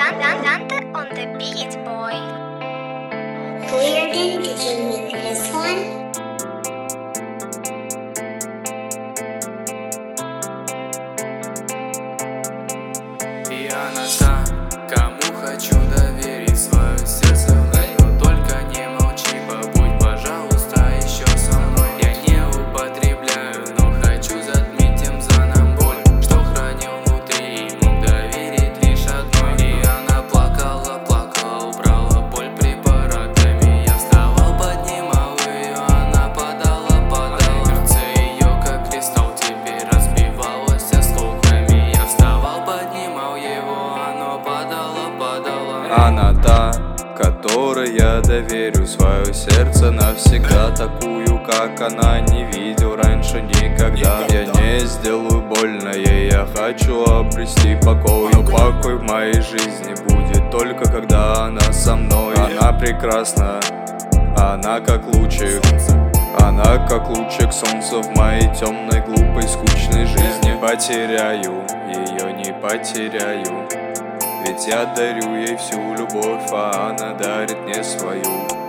Dante on the beat, boy. Clearden, did you make this one? И она та, кому хочу доверить свое сердце вновь. Но только не молчи, побудь, пожалуйста, еще со мной. Я не употребляю, но хочу затмить тем звоном боль, что хранил внутри и мог доверить лишь одной. И она плакала, плакала, убрала боль препаратами. Я вставал, поднимал ее, она падала, падала. Сердце ее, как кристалл, теперь разбивалось осколками. Я вставал, поднимал его, оно падало, падало. Она та, которой я доверю свое сердце навсегда. Такую, как она, не видел раньше никогда. Я не сделаю больно ей, я хочу обрести покой. Но покой в моей жизни будет только когда она со мной. Она прекрасна, она как лучик. Она как лучик солнца в моей темной, глупой, скучной жизни. Потеряю ее, не потеряю. Ведь я дарю ей всю любовь, а она дарит мне свою.